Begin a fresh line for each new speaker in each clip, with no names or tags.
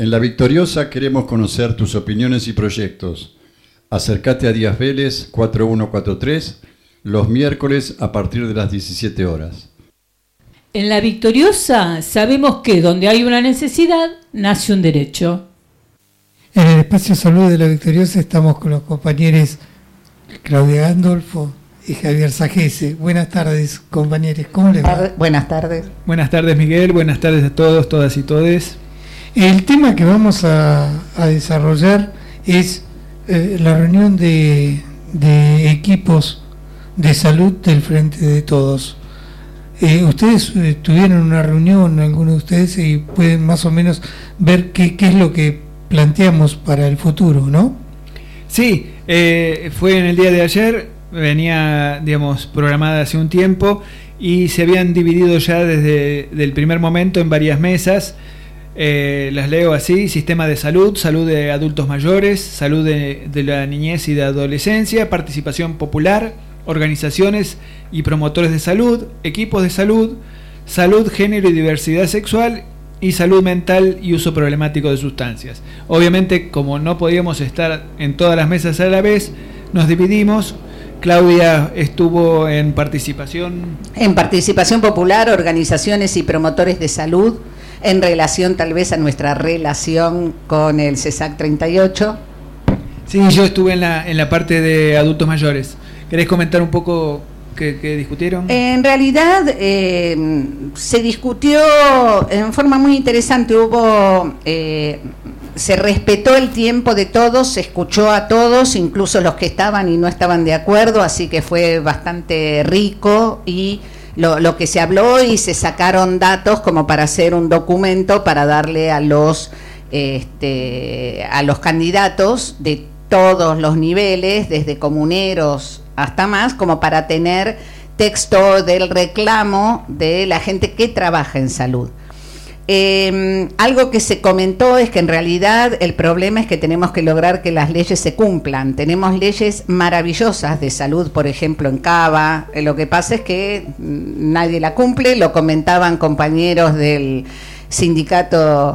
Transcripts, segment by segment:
En La Victoriosa queremos conocer tus opiniones y proyectos. Acércate a Díaz Vélez 4143 los miércoles a partir de las 17 horas.
En La Victoriosa sabemos que donde hay una necesidad, nace un derecho.
En el espacio salud de La Victoriosa estamos con los compañeros Claudia Gandolfo y Javier Sajese. Buenas tardes, compañeros. ¿Cómo les va?
Buenas tardes.
Buenas tardes, Miguel. Buenas tardes a todos, todas y todes.
El tema que vamos a desarrollar es la reunión de equipos de salud del Frente de Todos. Ustedes tuvieron una reunión, algunos de ustedes, y pueden más o menos ver qué es lo que planteamos para el futuro, ¿no?
Sí, fue en el día de ayer, venía, digamos, programada hace un tiempo y se habían dividido ya desde el primer momento en varias mesas. Las leo así: sistema de salud, salud de adultos mayores, salud de la niñez y de adolescencia, participación popular, organizaciones y promotores de salud, equipos de salud, salud, género y diversidad sexual, y salud mental y uso problemático de sustancias. Obviamente, como no podíamos estar en todas las mesas a la vez, nos dividimos. Claudia estuvo en participación
Popular, organizaciones y promotores de salud, en relación tal vez a nuestra relación con el CESAC 38.
Sí, yo estuve en la parte de adultos mayores. ¿Querés comentar un poco qué discutieron?
En realidad se discutió en forma muy interesante. Se respetó el tiempo de todos, se escuchó a todos, incluso los que estaban y no estaban de acuerdo, así que fue bastante rico, y lo que se habló, y se sacaron datos como para hacer un documento para darle a los candidatos de todos los niveles, desde comuneros hasta más, como para tener texto del reclamo de la gente que trabaja en salud. Algo que se comentó es que en realidad el problema es que tenemos que lograr que las leyes se cumplan. Tenemos leyes maravillosas de salud, por ejemplo en Cava. Lo que pasa es que nadie la cumple. Lo comentaban compañeros del sindicato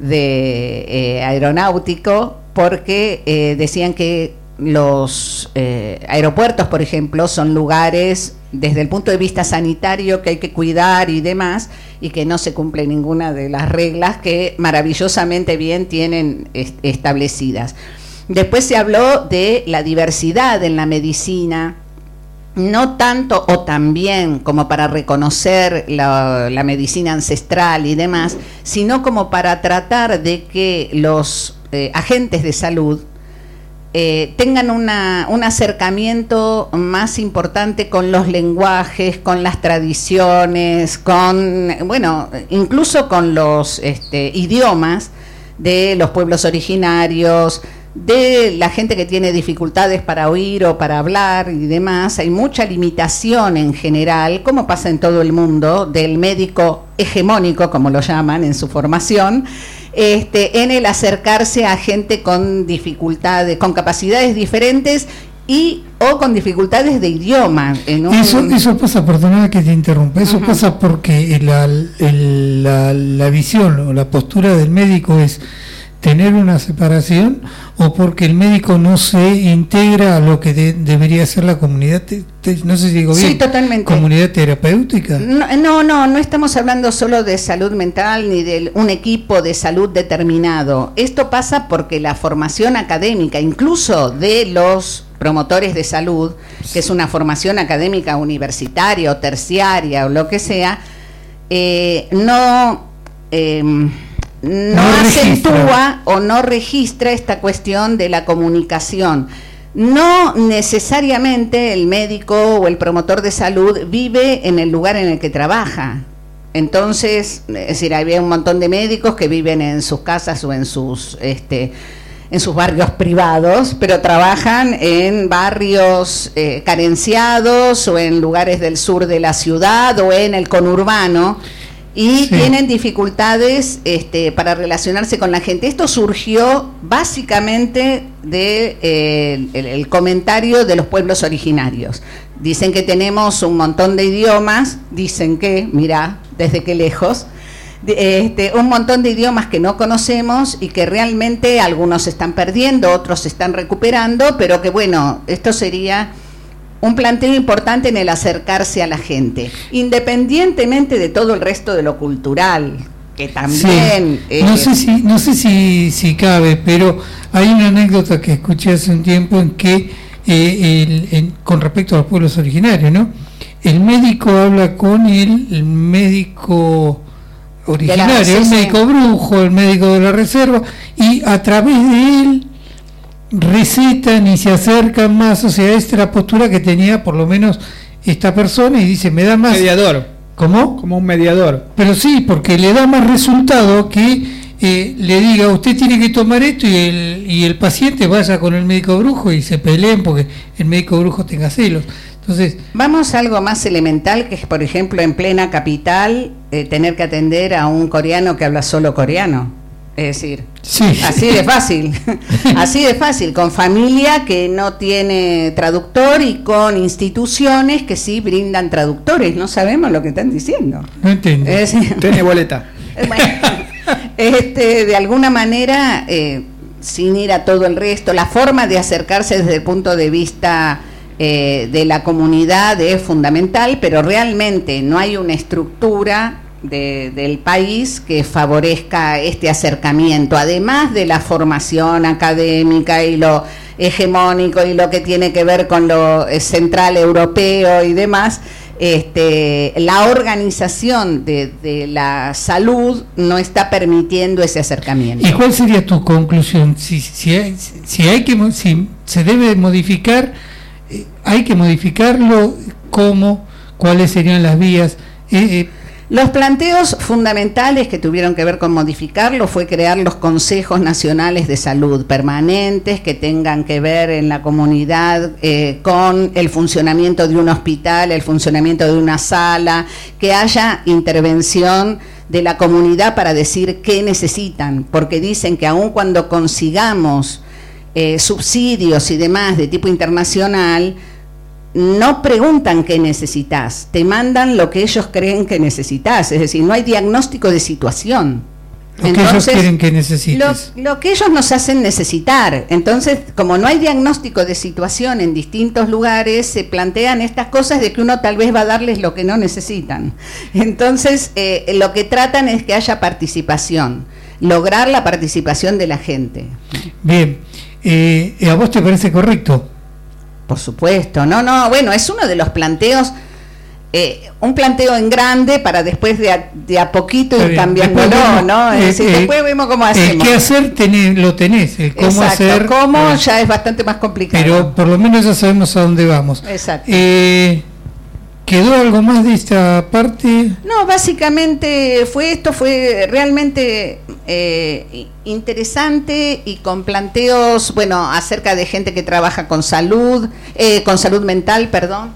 de aeronáutico, porque decían que los aeropuertos, por ejemplo, son lugares desde el punto de vista sanitario que hay que cuidar y demás, y que no se cumple ninguna de las reglas que maravillosamente bien tienen establecidas. Después se habló de la diversidad en la medicina, no tanto o también como para reconocer la medicina ancestral y demás, sino como para tratar de que los agentes de salud tengan un acercamiento más importante con los lenguajes, con las tradiciones, incluso con los idiomas de los pueblos originarios, de la gente que tiene dificultades para oír o para hablar y demás. Hay mucha limitación en general, como pasa en todo el mundo, del médico hegemónico, como lo llaman en su formación, en el acercarse a gente con dificultades, con capacidades diferentes o con dificultades de idioma.
Eso pasa, perdona que te interrumpa, eso pasa porque la visión o la postura del médico es tener una separación, o porque el médico no se integra a lo que debería ser la comunidad, no sé si digo bien,
sí, totalmente.
Comunidad terapéutica.
No estamos hablando solo de salud mental ni de un equipo de salud determinado. Esto pasa porque la formación académica, incluso de los promotores de salud, que es una formación académica universitaria o terciaria o lo que sea, no acentúa o no registra esta cuestión de la comunicación. No necesariamente el médico o el promotor de salud vive en el lugar en el que trabaja. Entonces, es decir, había un montón de médicos que viven en sus casas o en sus barrios privados, pero trabajan en barrios carenciados o en lugares del sur de la ciudad o en el conurbano, y tienen dificultades para relacionarse con la gente. Esto surgió básicamente el comentario de los pueblos originarios. Dicen que tenemos un montón de idiomas, dicen que, mirá, desde qué lejos, un montón de idiomas que no conocemos y que realmente algunos se están perdiendo, otros se están recuperando, pero que bueno, esto sería un planteo importante en el acercarse a la gente, independientemente de todo el resto de lo cultural, que también...
Sí. No sé si cabe, pero hay una anécdota que escuché hace un tiempo en que, con respecto a los pueblos originarios, ¿no? El médico habla con el médico originario, el médico brujo, el médico de la reserva, y a través de él recetan y se acercan más, o sea, esta es la postura que tenía por lo menos esta persona, y dice, me da más...
Mediador.
¿Cómo?
Como un mediador.
Pero sí, porque le da más resultado que le diga, usted tiene que tomar esto, y el paciente vaya con el médico brujo y se peleen porque el médico brujo tenga celos. Entonces,
vamos a algo más elemental, que es, por ejemplo, en plena capital, tener que atender a un coreano que habla solo coreano. Es decir,
sí.
Así de fácil, así de fácil, con familia que no tiene traductor y con instituciones que sí brindan traductores. No sabemos lo que están diciendo.
No entiendo.
Tiene boleta.
Bueno, de alguna manera, sin ir a todo el resto, la forma de acercarse desde el punto de vista de la comunidad es fundamental, pero realmente no hay una estructura del país que favorezca este acercamiento, además de la formación académica y lo hegemónico y lo que tiene que ver con lo central europeo y demás. La organización de la salud no está permitiendo ese acercamiento.
¿Y cuál sería tu conclusión? Si se debe modificar, hay que modificarlo, ¿cómo? ¿Cuáles serían las vías?
Los planteos fundamentales que tuvieron que ver con modificarlo fue crear los consejos nacionales de salud permanentes que tengan que ver en la comunidad con el funcionamiento de un hospital, el funcionamiento de una sala, que haya intervención de la comunidad para decir qué necesitan, porque dicen que aun cuando consigamos subsidios y demás de tipo internacional, no preguntan qué necesitas, te mandan lo que ellos creen que necesitas, es decir, no hay diagnóstico de situación.
Lo que ellos quieren que necesites.
Lo que ellos nos hacen necesitar. Entonces, como no hay diagnóstico de situación en distintos lugares, se plantean estas cosas de que uno tal vez va a darles lo que no necesitan. Entonces, lo que tratan es que haya participación, lograr la participación de la gente.
Bien, ¿a vos te parece correcto?
Por supuesto, bueno, es uno de los planteos, un planteo en grande para después de a poquito ir cambiándolo, ¿no? Es decir, después vemos cómo hacemos.
El qué hacer lo tenés, el cómo
exacto,
hacer.
Cómo ya es bastante más complicado.
Pero por lo menos ya sabemos a dónde vamos.
Exacto.
¿Quedó algo más de esta parte?
No, básicamente fue realmente interesante y con planteos, bueno, acerca de gente que trabaja con salud mental,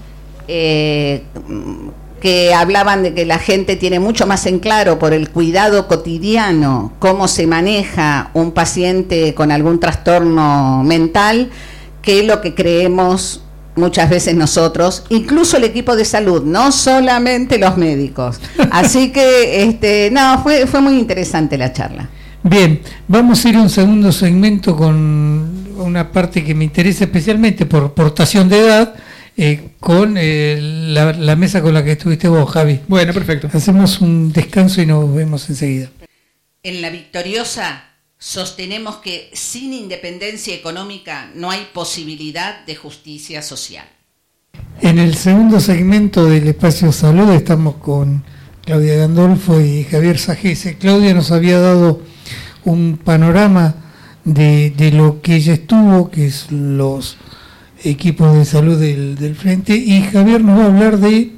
que hablaban de que la gente tiene mucho más en claro por el cuidado cotidiano cómo se maneja un paciente con algún trastorno mental que lo que creemos muchas veces nosotros, incluso el equipo de salud, no solamente los médicos. Así que fue muy interesante la charla.
Bien, vamos a ir a un segundo segmento con una parte que me interesa especialmente por portación de edad, con la mesa con la que estuviste vos, Javi.
Bueno, perfecto.
Hacemos un descanso y nos vemos enseguida.
En La Victoriosa sostenemos que sin independencia económica no hay posibilidad de justicia social.
En el segundo segmento del Espacio Salud estamos con Claudia Gandolfo y Javier Sajese. Claudia nos había dado un panorama de lo que ella estuvo, que es los equipos de salud del frente, y Javier nos va a hablar de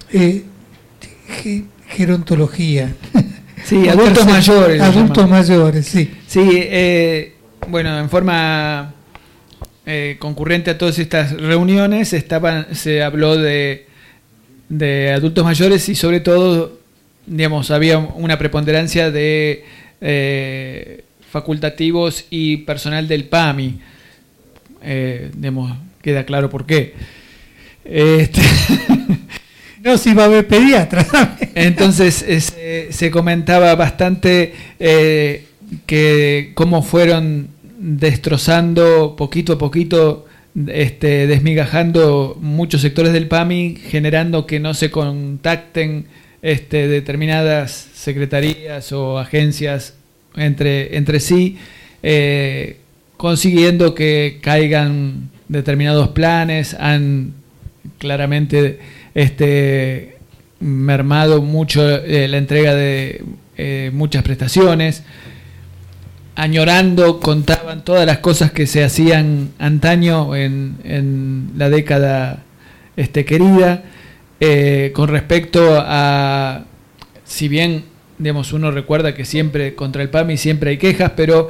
gerontología.
Sí, adultos mayores.
Adultos mayores, sí.
Sí, bueno, en forma concurrente a todas estas reuniones se habló de adultos mayores y sobre todo, digamos, había una preponderancia de facultativos y personal del PAMI. Digamos, queda claro por qué.
No, si va a haber pediatra.
Entonces se comentaba bastante que cómo fueron destrozando poquito a poquito, desmigajando muchos sectores del PAMI, generando que no se contacten determinadas secretarías o agencias entre sí, consiguiendo que caigan determinados planes. Han claramente mermado mucho la entrega de muchas prestaciones. Añorando, contaban todas las cosas que se hacían antaño en la década querida, con respecto a, si bien digamos uno recuerda que siempre contra el PAMI siempre hay quejas, pero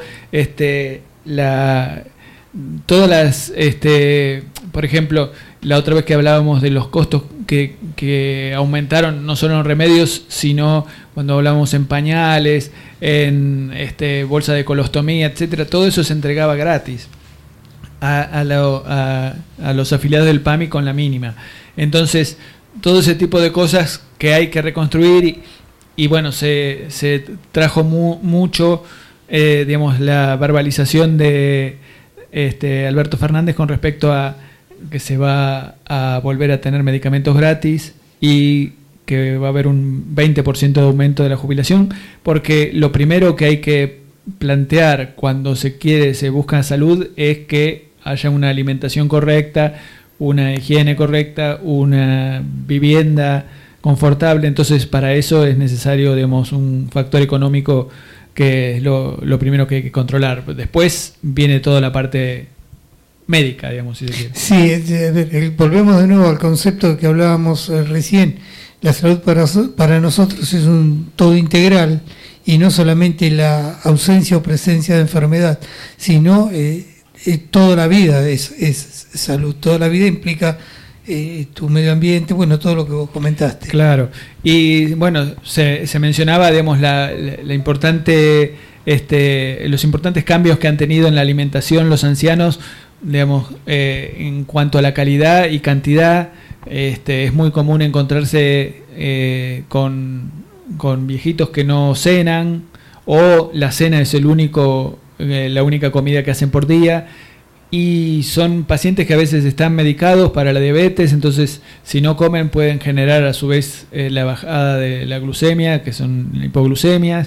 todas las por ejemplo, la otra vez que hablábamos de los costos que aumentaron, no solo en remedios, sino cuando hablamos en pañales, en bolsa de colostomía, etcétera, todo eso se entregaba gratis a los afiliados del PAMI con la mínima. Entonces, todo ese tipo de cosas que hay que reconstruir y bueno, se trajo mucho, digamos, la verbalización de Alberto Fernández con respecto a que se va a volver a tener medicamentos gratis y que va a haber un 20% de aumento de la jubilación, porque lo primero que hay que plantear cuando se busca salud es que haya una alimentación correcta, una higiene correcta, una vivienda confortable. Entonces, para eso es necesario, digamos, un factor económico que es lo primero que hay que controlar. Después viene toda la parte médica, digamos, si se quiere.
Sí, volvemos de nuevo al concepto que hablábamos recién. La salud para nosotros es un todo integral y no solamente la ausencia o presencia de enfermedad, sino toda la vida es salud. Toda la vida implica tu medio ambiente, bueno, todo lo que vos comentaste.
Claro. Y bueno, se mencionaba, digamos, la importante, los importantes cambios que han tenido en la alimentación los ancianos, digamos, en cuanto a la calidad y cantidad. Es muy común encontrarse con viejitos que no cenan, o la cena es la única comida que hacen por día, y son pacientes que a veces están medicados para la diabetes. Entonces, si no comen, pueden generar a su vez la bajada de la glucemia, que son hipoglucemias.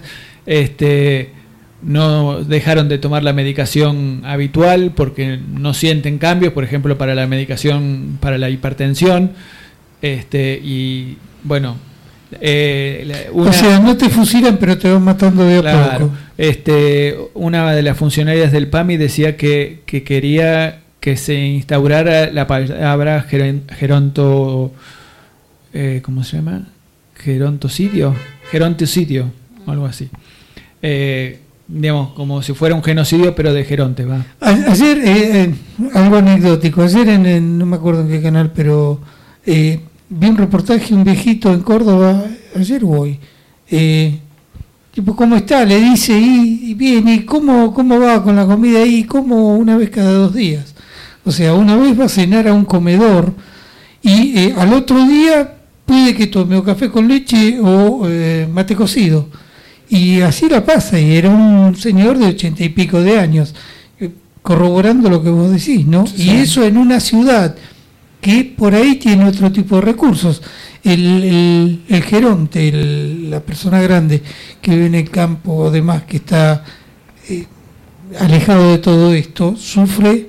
No dejaron de tomar la medicación habitual porque no sienten cambios, por ejemplo, para la medicación para la hipertensión. Y bueno,
o sea, no te fusilan, pero te van matando de a poco.
Una de las funcionarias del PAMI decía que quería que se instaurara la palabra geronto, ¿cómo se llama? Gerontocidio, o algo así. Digamos, como si fuera un genocidio, pero de geronte, va.
Ayer, algo anecdótico, ayer no me acuerdo en qué canal, pero vi un reportaje, un viejito en Córdoba, ayer o hoy, tipo, ¿cómo está? Le dice, y bien, ¿y cómo va con la comida ahí? Como una vez cada 2 días. O sea, una vez va a cenar a un comedor y al otro día puede que tome o café con leche o mate cocido. Y así la pasa, y era un señor de 80 y pico de años, corroborando lo que vos decís, ¿no? Sí. Y eso en una ciudad que por ahí tiene otro tipo de recursos. El geronte, la persona grande que vive en el campo o demás, que está alejado de todo esto, sufre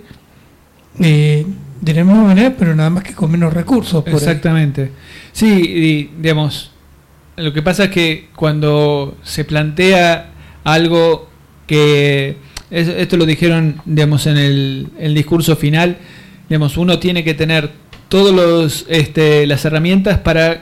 de la misma manera, pero nada más que con menos recursos.
Exactamente. Ahí. Sí, y, digamos, lo que pasa es que cuando se plantea algo que, esto lo dijeron, digamos, en el discurso final, digamos, uno tiene que tener todos las herramientas para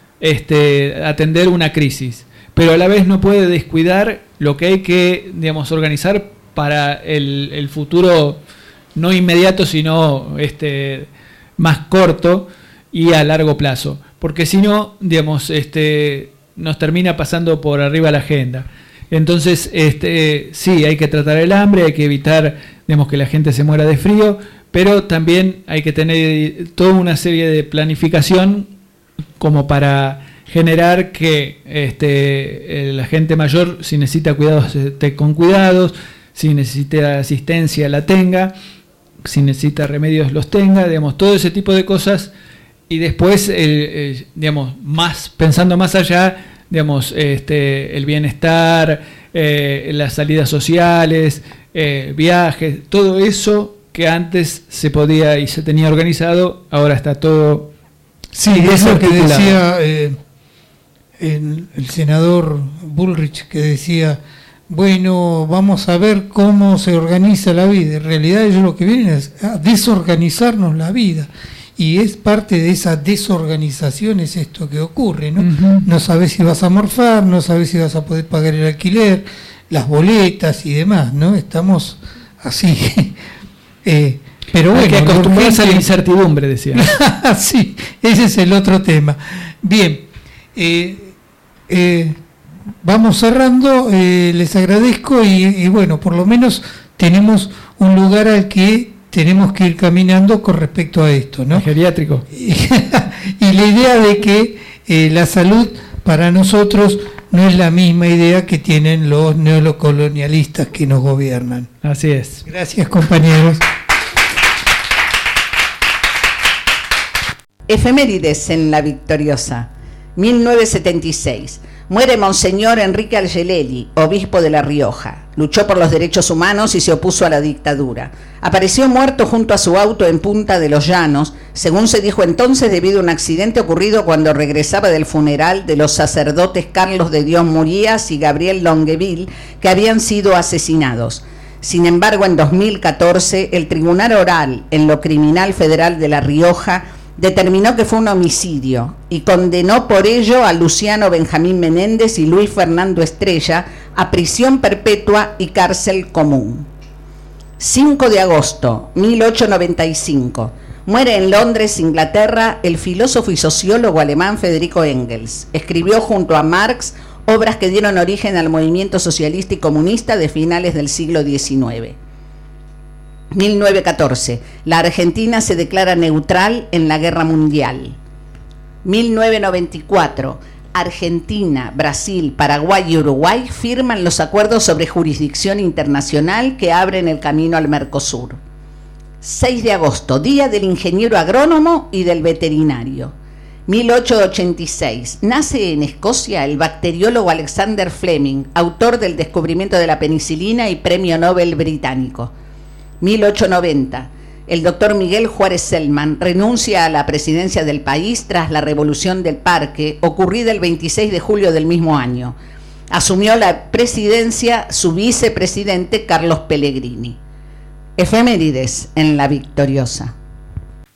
atender una crisis, pero a la vez no puede descuidar lo que hay que, digamos, organizar para el futuro no inmediato, sino más corto y a largo plazo, porque si no, digamos, nos termina pasando por arriba la agenda. Entonces, sí, hay que tratar el hambre, hay que evitar, digamos, que la gente se muera de frío, pero también hay que tener toda una serie de planificación como para generar que la gente mayor, si necesita cuidados, esté con cuidados, si necesita asistencia la tenga, si necesita remedios los tenga, digamos, todo ese tipo de cosas. Y después, digamos, pensando más allá, digamos, el bienestar, las salidas sociales, viajes, todo eso que antes se podía y se tenía organizado, ahora está todo.
Sí, es lo que decía el senador Bullrich, que decía, bueno, vamos a ver cómo se organiza la vida. En realidad ellos lo que vienen es a desorganizarnos la vida. Y es parte de esa desorganización es esto que ocurre, ¿no? Uh-huh. No sabes si vas a morfar, no sabes si vas a poder pagar el alquiler, las boletas y demás, ¿no? Estamos así. Pero bueno,
hay que acostumbrarse a la incertidumbre, decía.
Sí, ese es el otro tema. Bien, vamos cerrando, les agradezco y bueno, por lo menos tenemos un lugar al que tenemos que ir caminando con respecto a esto, ¿no?
Geriátrico.
Y la idea de que la salud para nosotros no es la misma idea que tienen los neocolonialistas que nos gobiernan.
Así es.
Gracias, compañeros.
Efemérides en La Victoriosa. 1976. Muere Monseñor Enrique Algelelli, obispo de La Rioja. Luchó por los derechos humanos y se opuso a la dictadura. Apareció muerto junto a su auto en Punta de los Llanos, según se dijo entonces, debido a un accidente ocurrido cuando regresaba del funeral de los sacerdotes Carlos de Dios Murías y Gabriel Longueville, que habían sido asesinados. Sin embargo, en 2014, el Tribunal Oral en lo Criminal Federal de La Rioja determinó que fue un homicidio y condenó por ello a Luciano Benjamín Menéndez y Luis Fernando Estrella a prisión perpetua y cárcel común. 5 de agosto, 1895. Muere en Londres, Inglaterra, el filósofo y sociólogo alemán Federico Engels. Escribió junto a Marx obras que dieron origen al movimiento socialista y comunista de finales del siglo XIX. 1914. La Argentina se declara neutral en la Guerra Mundial. 1994. Argentina, Brasil, Paraguay y Uruguay firman los acuerdos sobre jurisdicción internacional que abren el camino al Mercosur. 6 de agosto, Día del Ingeniero Agrónomo y del Veterinario. 1886. Nace en Escocia el bacteriólogo Alexander Fleming, autor del descubrimiento de la penicilina y premio Nobel británico. 1890. El doctor Miguel Juárez Selman renuncia a la presidencia del país tras la Revolución del Parque, ocurrida el 26 de julio del mismo año. Asumió la presidencia su vicepresidente Carlos Pellegrini. Efemérides en La Victoriosa.